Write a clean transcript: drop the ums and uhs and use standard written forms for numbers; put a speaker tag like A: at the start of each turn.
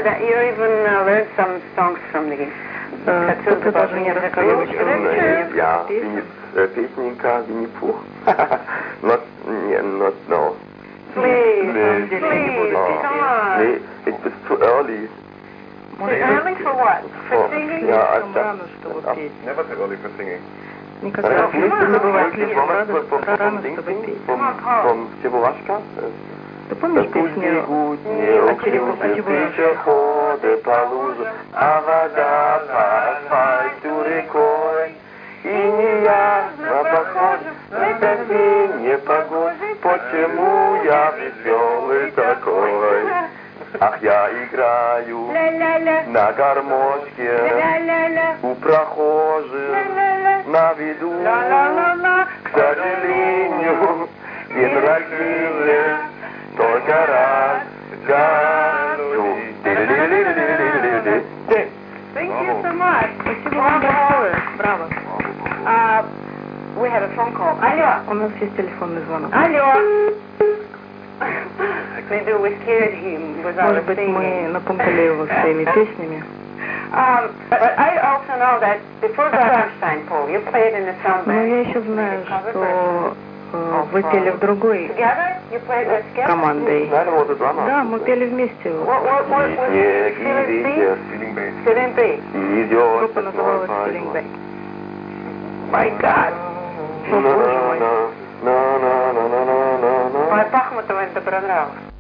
A: that you even learned some songs from the cartoons about Winnie-the-Pooh.
B: Yeah, песенка Винни-Пух. Not no.
A: Please, come on.
B: It's too early.
A: Too early for what? For singing?
B: Yeah,
C: Never too early for singing.
B: Никогда не бывает слишком рано, чтобы петь. From Чебурашка?
D: Ты помнишь песню о Чебурашке?
B: Пешеходы по лужам, а вода по асфальту рекой. И не ясно похоже на весеннее погоды, почему я веселый такой. Ах, я играю на гармошке у прохожих на виду. К сожалению, день рождения только раз в году.
A: Thank you so much.
D: Спасибо вам большое. Браво.
A: We had a phone call. Алло.
D: У нас есть телефонный звонок.
A: Алло. Maybe we scared him with our
D: Может быть, мы
A: singing.
D: напугали его своими песнями.
A: But I also know that before the Rammstein, Paul, you played in the song
D: Но я еще знаю, что вы пели в другой
A: together. You played with together.
D: командой.
B: Да,
D: Да, мы пели вместе.
A: What was
B: снег и ветер,
A: Feeling B.
B: идет
D: Группа называлась Feeling Back.
A: My God.
D: О, боже мой.
A: Ой, Пахмутова это понравилось.